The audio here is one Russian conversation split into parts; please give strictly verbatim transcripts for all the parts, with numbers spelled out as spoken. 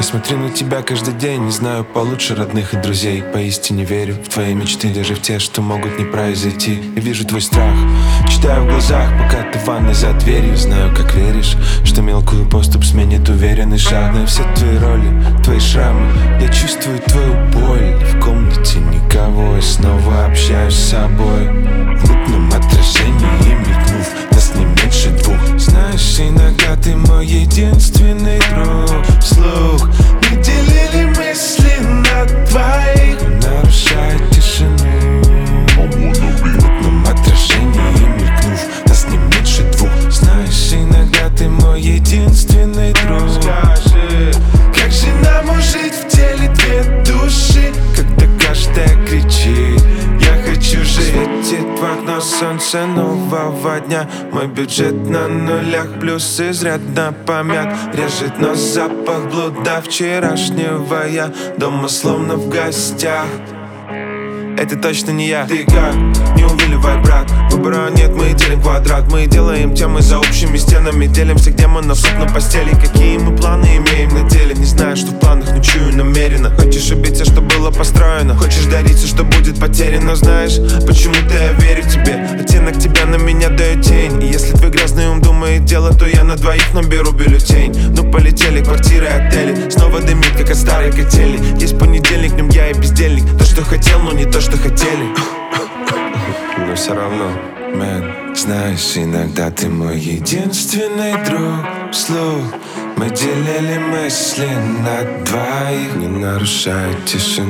Я смотрю на тебя каждый день, не знаю получше родных и друзей. Поистине верю в твои мечты, даже в те, что могут не произойти. Я вижу твой страх, читаю в глазах, пока ты в ванной за дверью. Знаю, как веришь, что мелкую поступь сменит уверенный шаг. На все твои роли, твои шрамы, я чувствую твою боль. В комнате никого, я снова общаюсь с собой. В мутном отражении мелькнув, нас не меньше двух. Знаешь, иногда ты мой единственный друг. Вслух мы делили мысли на двоих, нарушая тишину. В мутном отражении мелькнув, нас не меньше двух. Знаешь, иногда ты мой единственный друг. Скажи, как же нам жить в теле две души, когда каждая кричит: я хочу жить. Светит в окно солнце нового дня, мой бюджет на нулях, плюс изрядно помят. Режет нос запах блуда вчерашнего я, дома словно в гостях. Это точно не я. Ты как? Не увиливай, брат. Выбора нет, мы делим квадрат. Мы делаем темы за общими стенами, делимся, где мы на суп на постели. Какие мы планы имеем на деле? Не знаю, что в планах, но чую намеренно. Хочешь убиться, что было построено, хочешь дариться, что будет потеряно. Знаешь, почему-то я верю тебе. Оттенок тебя на меня дает тень. И если твой грязный ум думает дело, то я на двоих наберу бюллетень. Ну полетели квартиры, отели, снова дымит, как от старой котели. Есть понедельник, в нем я и бездельник. То, что хотел, но не то, что хотели. Но все равно, мэн, знаешь, иногда ты мой единственный друг. Вслух мы делили мысли на двоих, не нарушая тишину.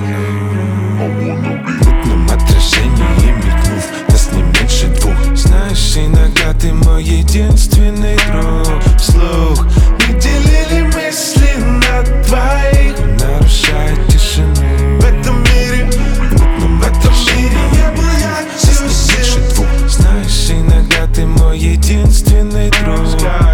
В мутном отражении мелькнув, нас не меньше двух. Знаешь, иногда ты мой единственный друг. Вслух мы делили мысли на двоих, не нарушая тишину. В этом мире, в мутном отражении не был я, нас не меньше двух. Знаешь, иногда ты мой единственный друг.